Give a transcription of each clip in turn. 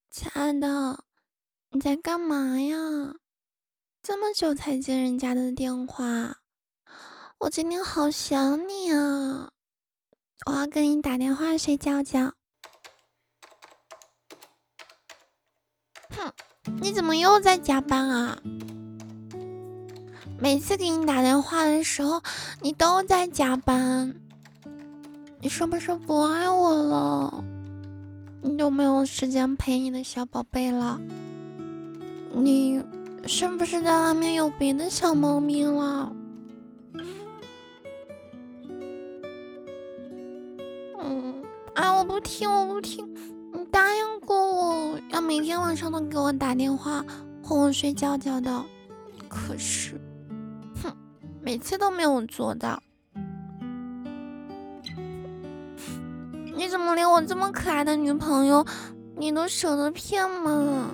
亲爱的，你在干嘛呀？这么久才接人家的电话，我今天好想你啊！我要跟你打电话睡觉觉。哼，你怎么又在加班啊？每次给你打电话的时候，你都在加班，你是不是不爱我了？你都没有时间陪你的小宝贝了？你是不是在外面有别的小猫咪了？我不听，我不听。你答应过我要每天晚上都给我打电话哄我睡觉觉的，可是，哼，每次都没有做到。你怎么连我这么可爱的女朋友，你都舍得骗吗？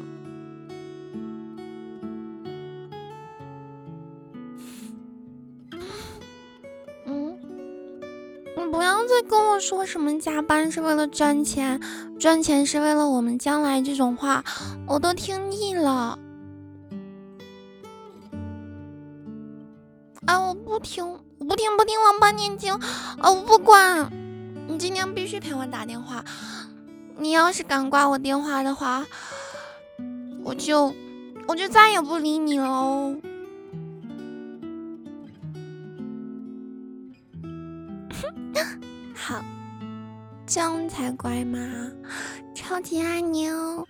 嗯，你不要再跟我说什么加班是为了赚钱，赚钱是为了我们将来这种话，我都听腻了。我不听，我不听，不听，王八念经，我不管，你今天必须陪我打电话。你要是敢挂我电话的话，我就再也不理你了哦。好，这样才乖嘛，超级爱你哦，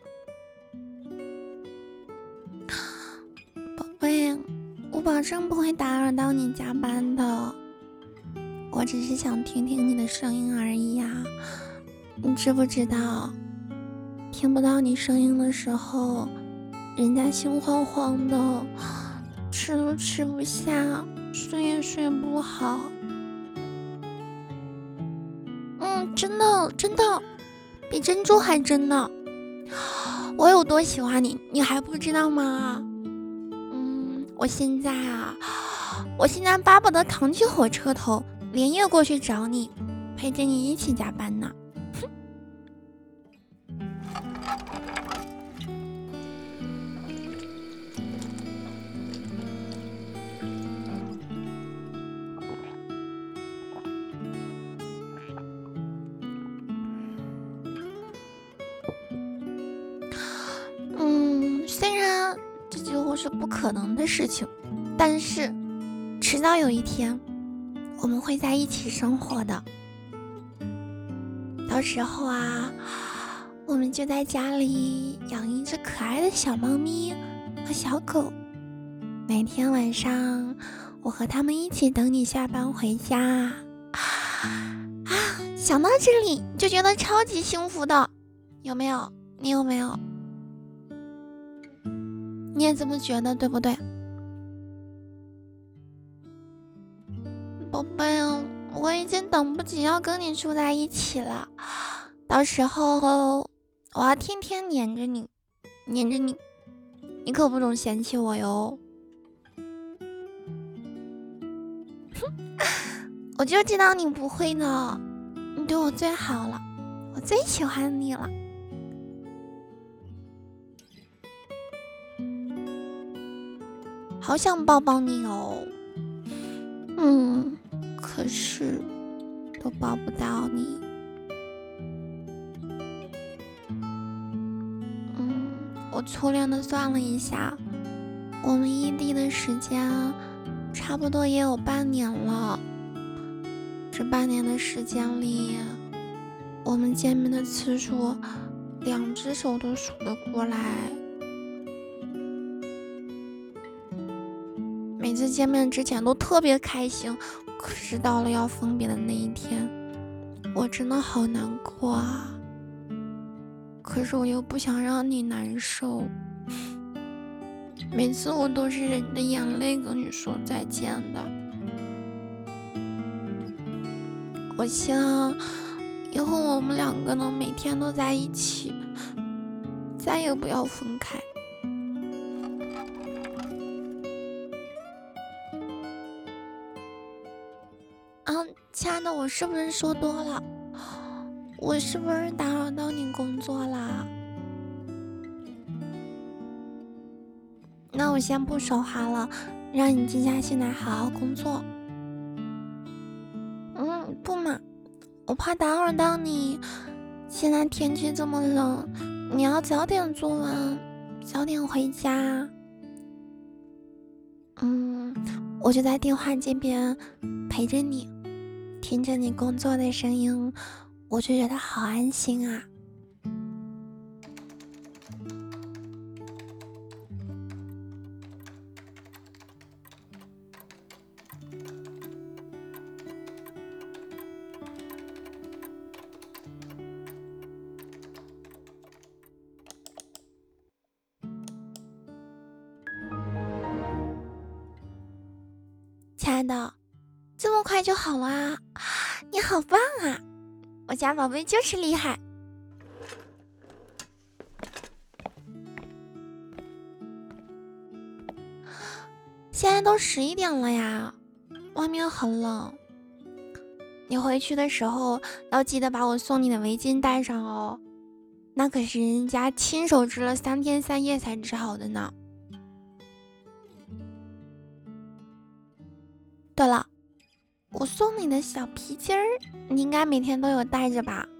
宝贝，我保证不会打扰到你加班的，我只是想听听你的声音而已呀。你知不知道，听不到你声音的时候，人家心慌慌的，吃都吃不下，睡也睡不好。真的真的，比珍珠还真的。我有多喜欢你，你还不知道吗？我现在巴不得扛起火车头，连夜过去找你，陪着你一起加班呢。虽然这几乎是不可能的事情，但是迟早有一天，我们会在一起生活的。到时候啊，我们就在家里养一只可爱的小猫咪和小狗。每天晚上，我和他们一起等你下班回家。想到这里就觉得超级幸福的，有没有？你有没有？你也这么觉得，对不对？宝贝啊，我已经等不及要跟你住在一起了。到时候我要天天黏着你，黏着你，你可不准嫌弃我哟。我就知道你不会的，你对我最好了，我最喜欢你了。好想抱抱你哦。可是都抱不到你。我粗略的算了一下，我们异地的时间差不多也有半年了。这半年的时间里，我们见面的次数2只手都数得过来。每次见面之前都特别开心，可是到了要分别的那一天，我真的好难过啊。可是我又不想让你难受，每次我都是忍着眼泪跟你说再见的。我希望以后我们2个能每天都在一起，再也不要分开。亲爱的，我是不是说多了？我是不是打扰到你工作啦？ 那我先不说话了，让你静下心来好好工作。不嘛，我怕打扰到你。现在天气这么冷，你要早点做完，早点回家。我就在电话这边陪着你，听着你工作的声音，我就觉得好安心啊。亲爱的，这么快就好了啊！你好棒啊！我家宝贝就是厉害。现在都11点了呀，外面很冷。你回去的时候要记得把我送你的围巾带上哦，那可是人家亲手织了3天3夜才织好的呢。对了，我送你的小皮筋儿，你应该每天都有带着吧？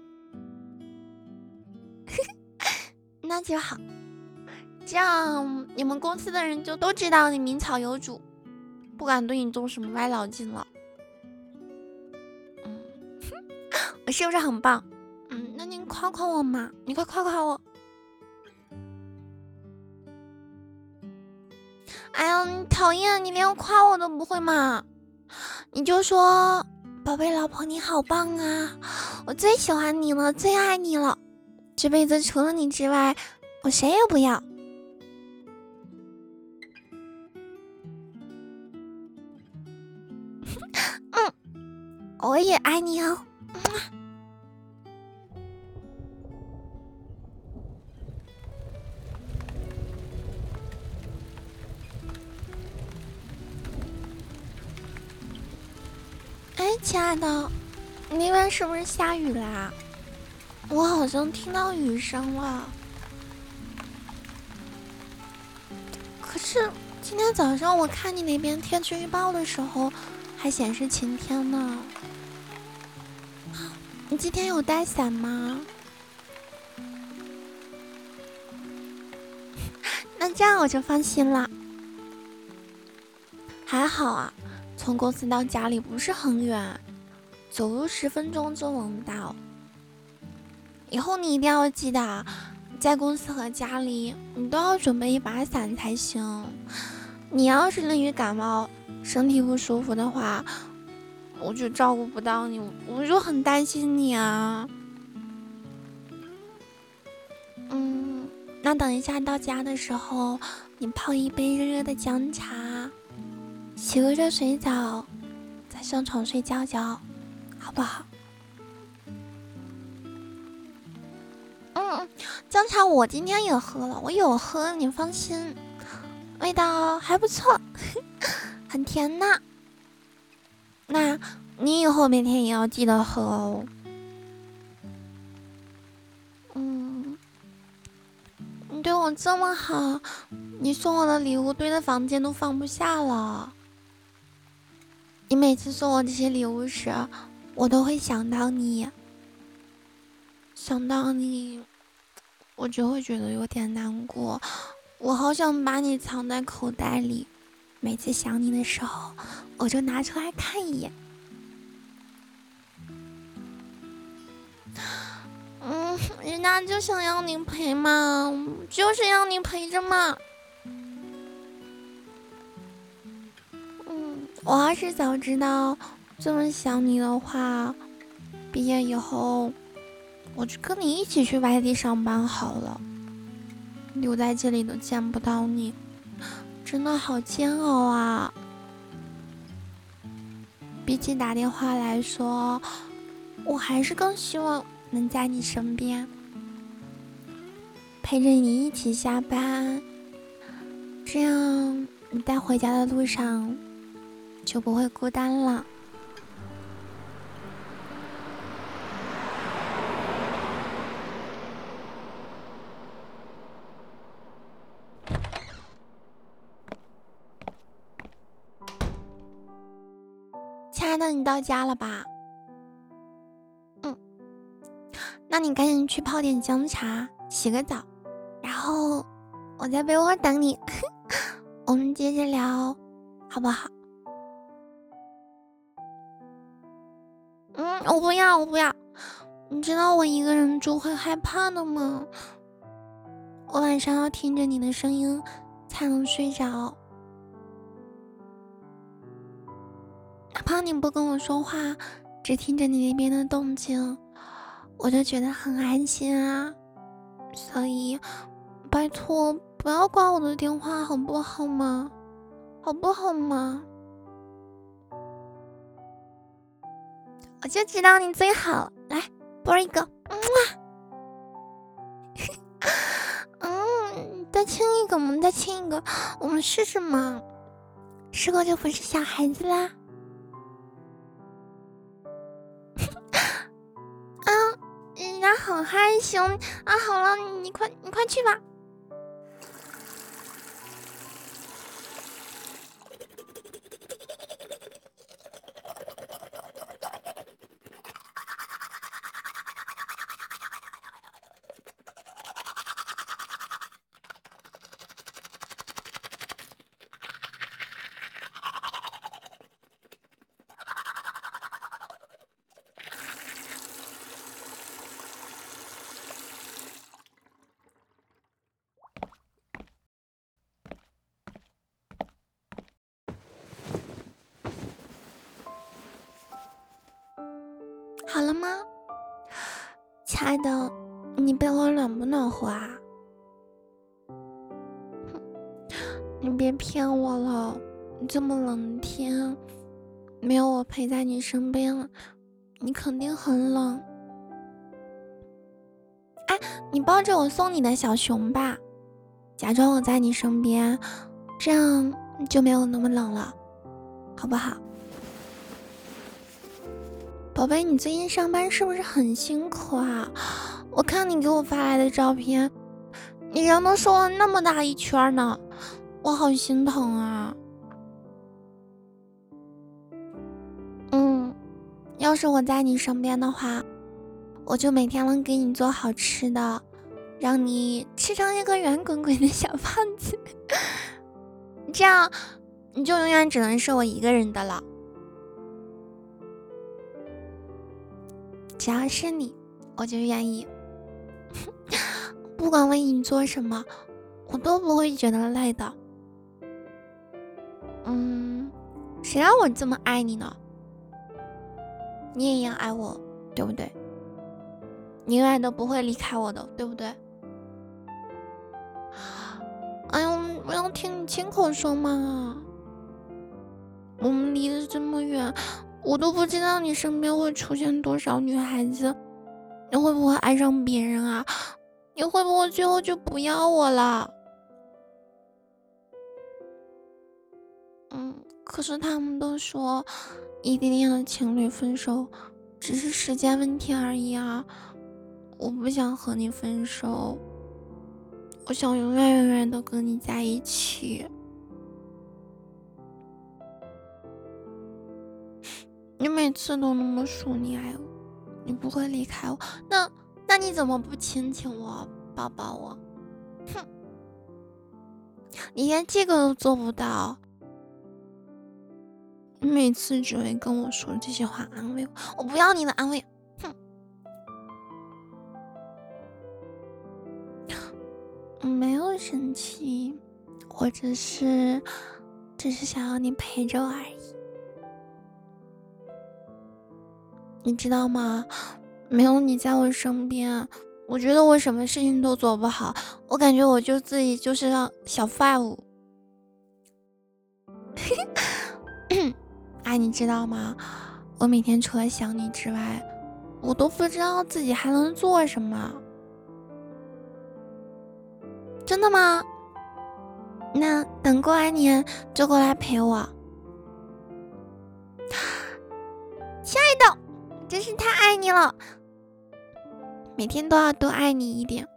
那就好，这样你们公司的人就都知道你名草有主，不敢对你动什么歪脑筋了。我是不是很棒？那您夸夸我嘛，你快夸夸我。哎呀，你讨厌，你连夸我都不会嘛？你就说，宝贝老婆你好棒啊，我最喜欢你了，最爱你了，这辈子除了你之外，我谁也不要。我也爱你哦。哎，亲爱的，你那边是不是下雨啦？我好像听到雨声了。可是今天早上我看你那边天气预报的时候，还显示晴天呢。你今天有带伞吗？那这样我就放心了。还好啊，从公司到家里不是很远，走路10分钟就能到。以后你一定要记得啊，在公司和家里你都要准备一把伞才行。你要是淋雨感冒，身体不舒服的话，我就照顾不到你，我就很担心你啊。那等一下到家的时候，你泡一杯热热的姜茶，洗个热水澡，再上床睡觉觉，好不好？姜茶我今天也喝了，我有喝，你放心，味道还不错，很甜呢。那你以后每天也要记得喝哦。你对我这么好，你送我的礼物堆的房间都放不下了。你每次送我这些礼物时，我都会想到你，想到你，我就会觉得有点难过。我好想把你藏在口袋里，每次想你的时候，我就拿出来看一眼。人家就想要你陪嘛，就是要你陪着嘛。我要是早知道这么想你的话，毕业以后我就跟你一起去外地上班好了。留在这里都见不到你，真的好煎熬啊。比起打电话来说，我还是更希望能在你身边，陪着你一起下班，这样你在回家的路上就不会孤单了。 的，你到家了吧？那你赶紧去泡点姜茶，洗个澡，然后我在被窝等你，我们接着聊，好不好？我不要，我不要。你知道我一个人住会害怕的吗？我晚上要听着你的声音才能睡着，哪怕你不跟我说话，只听着你那边的动静，我就觉得很安心啊。所以，拜托不要挂我的电话，好不好吗？好不好吗？我就知道你最好了，来啵一个，再亲一个，我们再亲一个，我们试试嘛，试过就不是小孩子啦。人家很害羞啊，好了，你快去吧。好了吗，亲爱的？你被窝暖不暖和啊？你别骗我了，这么冷的天，没有我陪在你身边，你肯定很冷。哎，你抱着我送你的小熊吧，假装我在你身边，这样就没有那么冷了，好不好？宝贝，你最近上班是不是很辛苦啊？我看你给我发来的照片，你人都瘦了那么大一圈呢，我好心疼啊。要是我在你身边的话，我就每天能给你做好吃的，让你吃成一个圆滚滚的小胖子，这样你就永远只能是我一个人的了。只要是你，我就愿意。不管为你做什么，我都不会觉得累的。谁让我这么爱你呢？你也一样爱我，对不对？你永远都不会离开我的，对不对？哎呦，我要听你亲口说嘛。我们离得这么远，我都不知道你身边会出现多少女孩子，你会不会爱上别人啊？你会不会最后就不要我了？可是他们都说异地恋的情侣分手只是时间问题而已啊！我不想和你分手，我想永远永远都跟你在一起。你每次都那么说你爱我，你不会离开我，那你怎么不亲亲我，抱抱我？哼，你连这个都做不到，你每次只会跟我说这些话安慰我，我不要你的安慰。哼，没有生气，我只是想要你陪着我而已。你知道吗？没有你在我身边，我觉得我什么事情都做不好，我感觉我就自己就是个小废物。哎，你知道吗？我每天除了想你之外，我都不知道自己还能做什么。真的吗？那等过完年就过来陪我。亲爱的，真是太爱你了，每天都要多爱你一点。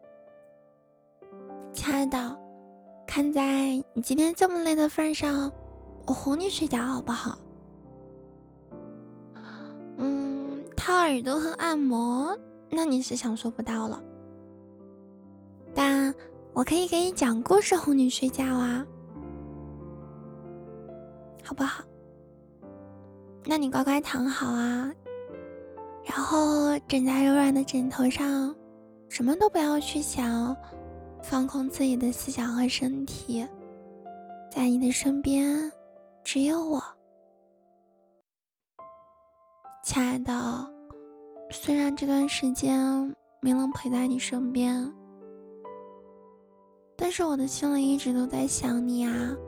亲爱的，看在你今天这么累的份上，我哄你睡觉好不好？ 耳朵和按摩，那你是享受不到了。但我可以给你讲故事哄你睡觉啊，好不好？那你乖乖躺好啊，然后枕在柔软的枕头上，什么都不要去想，放空自己的思想和身体，在你的身边只有我。亲爱的，虽然这段时间没能陪在你身边，但是我的心里一直都在想你啊。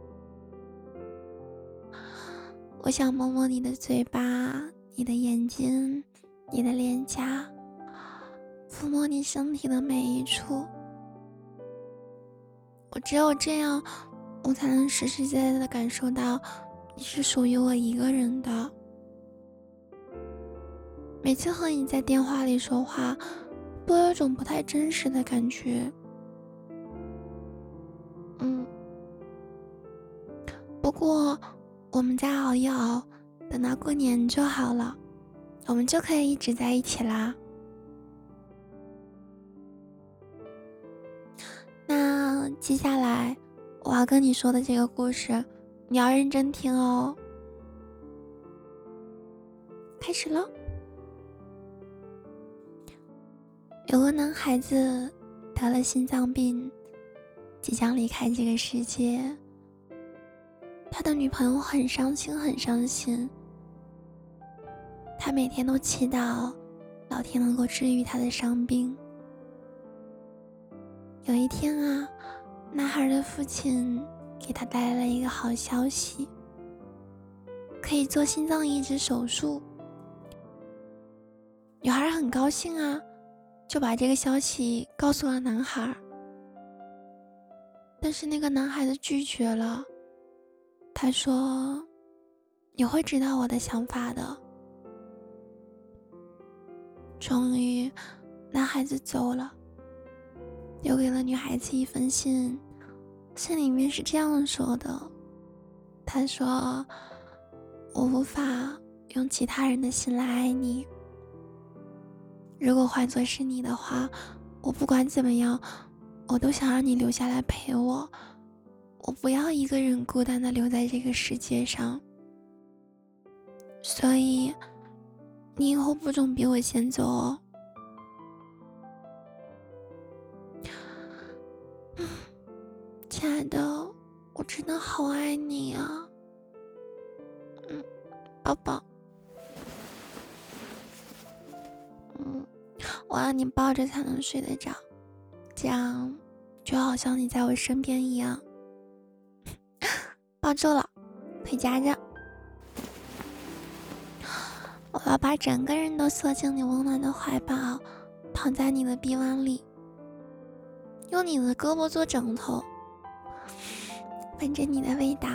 我想摸摸你的嘴巴，你的眼睛，你的脸颊，抚摸你身体的每一处。我只有这样，我才能实实在在的感受到你是属于我一个人的。每次和你在电话里说话，都有种不太真实的感觉。不过我们再熬一熬，等到过年就好了，我们就可以一直在一起啦。那接下来我要跟你说的这个故事，你要认真听哦。开始了。有个男孩子得了心脏病，即将离开这个世界。他的女朋友很伤心，很伤心。他每天都祈祷老天能够治愈他的伤病。有一天啊，男孩的父亲给他带来了一个好消息，可以做心脏移植手术。女孩很高兴啊，就把这个消息告诉了男孩。但是那个男孩子拒绝了，他说：“你会知道我的想法的。”终于，男孩子走了，留给了女孩子一封信，信里面是这样说的：他说，我无法用其他人的心来爱你，如果换作是你的话，我不管怎么样，我都想让你留下来陪我，我不要一个人孤单的留在这个世界上，所以你以后不准比我先走哦。亲爱的，我真的好爱你啊。宝宝。我要你抱着才能睡得着，这样就好像你在我身边一样。抱住了，腿夹着。我要把整个人都缩进你温暖的怀抱，躺在你的臂弯里，用你的胳膊做枕头，闻着你的味道。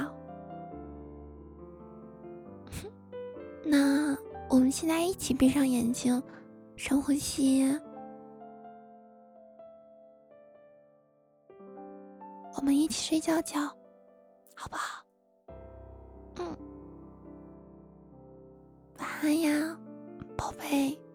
那我们现在一起闭上眼睛，深呼吸。我们一起睡觉觉，好不好？晚安呀，宝贝。